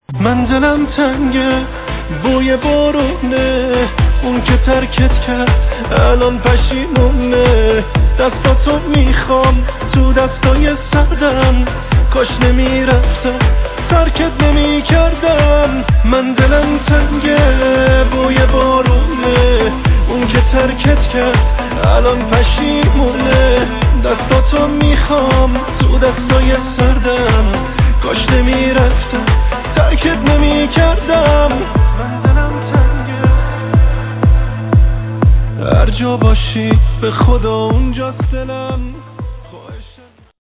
من دلم تنگه بوی بارونه، اون که ترکت کرد الان پشیمونه. دستاتو میخوام تو دستای سردم، کاش نمیرفتم ترکت نمیکردم. من دلم تنگه بوی بارونه، اون که ترکت کرد الان پشیمونه. دستاتو میخوام تو دستای سردم، کاش نمیرفتم ترکت نمیکردم. من دلم تنگه هر جا باشی به خدا اونجاست دلم.